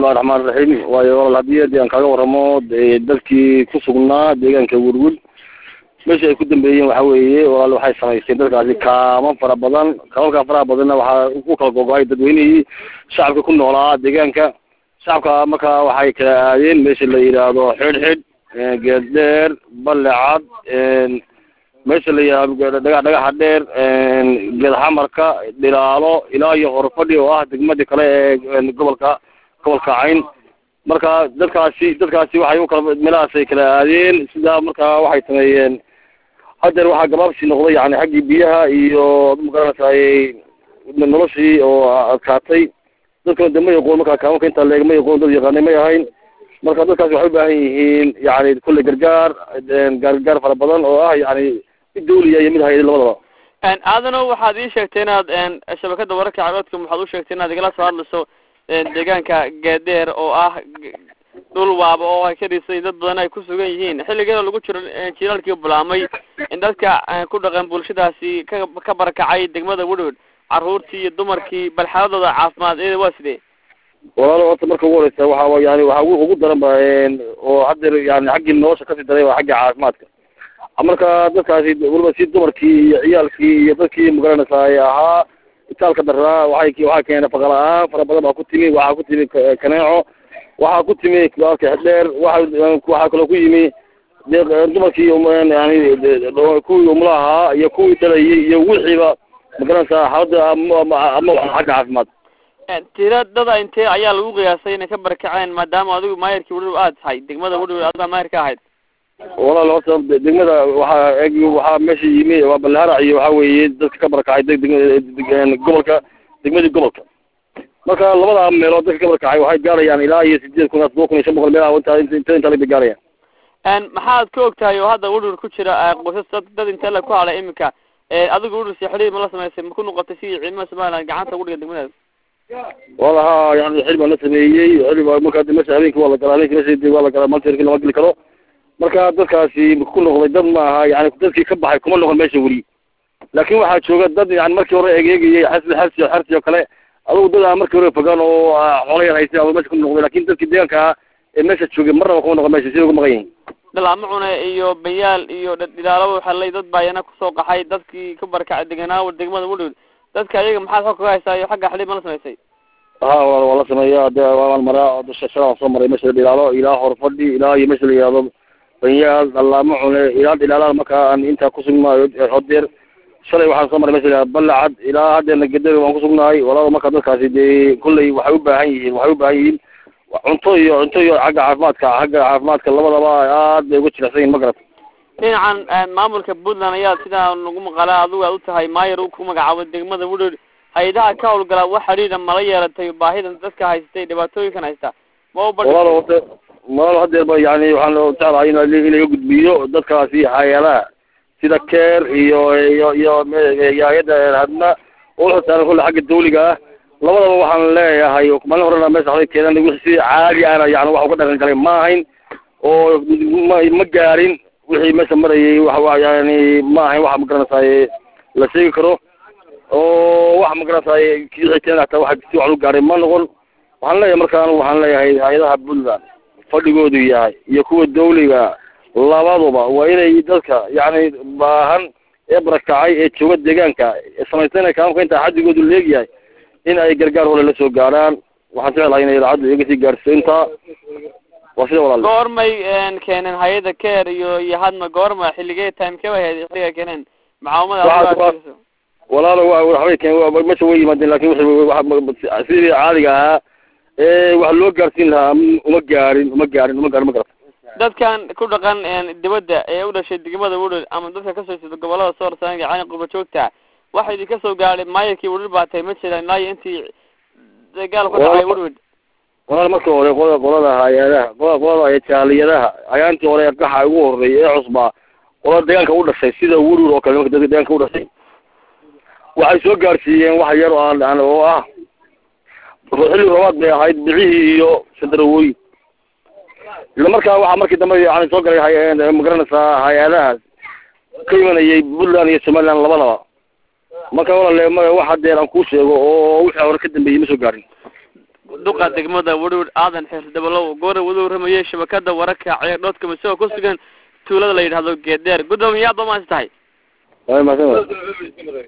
الرحمن الرحيم ويقول الهدية دي أنك أقول رماد دلكي كسرنا ديجان كورول مش يكون بيجي وحوي ولا حي سمايسين دلك هذه كمان فرابضان كمان فرابضان وكل جوجاي تدويني شعب كله ولا ديجان ك شعب كمكا وحي كادين مش اللي يرادو حد قدر بلعاد مش اللي دقا حدير قد حمركا دلالو إلى يغرفدي واه دقمدي كلا gobolka cayn marka dadkaasi waxay u kala meelahaasay kala aadeen sida marka waxay sameeyeen hadeer waxa gabaabsi noqday yani xaqii biyaha iyo magaranayay noloshii oo adkaatay dadka dambe yaqoon marka kaanka inta leegma yaqoon dad yaqaanay ma yahayn marka dadkaasi waxay u baahan yihiin yani kulli gargaar fara badan oo ah yani dawliya iyo mid hay'ad labadaba aadana waxaad ii sheegtay inaad shabakada wararka caafimaadka waxaad u sheegtay inaad igala soo hadlayso deegaanka Gadeer oo ah dhul waaba oo ay ka dhisay dad badan ay ku sugan yihiin xilligeeda lagu jiro jiilaalkii bulaamay in dadka ku dhaqan bulshadaasi ka barakacay degmada Woodwood caruurtii iyo dumarkii bal xaaladooda caafimaad ee waa sidee walaalo marka ugu horeysa waxa ugu daran oo hadeer yani xaqii nolosha ka daray waa xaqii caafimaadka marka dadkaasi waliba si dumarkii iyo ciyaalkii iyo dadkii magaranayay ahaa itaalka daraa waxay keenay faqala fara badan oo ku timi kaneeco waxa ku timi kaalka dheer waxa kale ku yimi dumarkii yani kuwii umlaha iyo kuwii dhalayay iyo wixiiba magaranaysa xaalada ama xagga caafimaad tiradada intee ayaa lagu qiyaasay inay ka barakaceen maadaama adigu maayirkii Woodwood aad tahay degmada Woodwood aad maayirka ahayd والله لو صار دقمة وح ماشي يمي وبالهرع يحاول دك كبر كعيد قبلك دقمة قبلك ما كان الله ما عم يرد كبر كعيد وهاي جاري يعني لا يسجل كنا صدوقني يشبه الملا وانت اللي بجاري أن محاد كوكتاي وهذا Woodwood كشرة قصة دد انت لك على إمك هذا Woodwood سيحري ما لسه ما يسمى كل نقطة شيء علم سمعنا جعنت Woodwood دقمة والله يعني حلم الناس بيجي حلم ما كان ماشي عليك والله كلامك ماشي والله كلام ما تركي لما قلت كلام marka dadkaasi ku noqday dad ma aha yani dadkii ka baxay kuma noqon meesha wali laakiin waxa jooga dad yani markii hore eegayay xarsi kale adoo dad markii hore fagaan oo xoolaha haysay ama meesha ku noqday laakiin dadkii deegaanka ee meesha joogay marna kuma noqon meesha sidoo ugu maqan yihiin dalaamacuna iyo bayaal iyo dilaalo waxa lay dad baayana ku soo qaxay dadkii ka barkacay deegaanada degmada Woodwood dadka ayaga maxaa xog ka haysaa iyo xagga xalib ma sameysay wala sameeyaa waan maraa shaqada soo maray meesha dilaalo ilaa horfadhi ilaa iyo meesha liyaado بيال الله معونه إلى مكان أنت كسرنا حدير شلي واحد صمر مثلا بلعد إلى هذا الجدر وكسرنا هاي ولا مكان ذكر دي كل وحبوا هاي عنطي حق عفماتك الله والله هذا يقول لسين مقرب عن مامور كبودنا يا سيدا نقوم قلا ذو قلت هاي ما يروكم عود دقمة Woodwood هاي ده كاول قلا وحريدا مريا تباهيدا تذكر هاي ستي دباتوي كان هايستا ما هذا يعني وحنا تعرف إنه يوجد بيو dadkaasi hay'adaha sida keer iyo yaayada hadna oo taan kullu xaq dawliga labadaba waxaan leeyahay kuma horena meesha keenan wixii caadi ah yani wax uga dhaqan galay ma ahayn oo ma gaarin wixii meesha marayay wax yani ma ahayn wax ma garanayay la sheegi karo oo wax ma garanayay kii xitaa hata wax si wax u gaaray ma noqon waxaan leeyahay hay'adaha Puntland fadhigoodu yahay iyo kuwa dawliga labaduba waa inay dadka yani baahan ee barakacay ee jooga deegaanka sameeyay kaamka inta xadigoodu leeyahay in ay gargaar hore la soo gaaraan waxaan jeclahay inay raacdo iyaga si gaarsiinta wasida walaal goormay keenan hay'ada keer iyo hadma goorma xilligee time-ka wahayd xilliga keenan macaamada walaalo waxay keenay ma soo yimaadeen laakiin waxa sidii caadiga ah wax loo gaarsiin lahaa uma gaarin ma garab dadkan ku dhaqan dibadda ee u dhashay degmada Woodwood ama dadka ka soo jeeda gobolada Soorsan ee caan qurba joogta waxa idin ka soo gaaray maayirkii Woodwood baatay ma jiraan ilaa intii dagaal ku dhacay Woodwood walaal marka hore qolada hay'adaha qolada ay jaaliyadaha ayaantii hore qaxa ugu horeeyay ee cusba qolada deegaanka u dhashay sida Woodwood oo kale marka dadka deegaanka u dhashay waxay soo gaarsiiyeen wax yar oo ah ruuxii rawaad bay ahayd bixii iyo sadrawooy marka waxa markii dambe yani soo galay hay'adaha magaranaysa hay'adaha ka imanayay Puntland iyo Somaliland labadaba marka walaal waxa deeran ku sheego oo wixii hore ka dambeeyay ma soo gaarin duqa degmada Woodward aadan xir dabalow goor wada ramayay shabakada wararka ciyaardoodka masoo ku sugan tuulada la yiraahdo Geedeer gudoomiyaha Bamaas tahay ay ma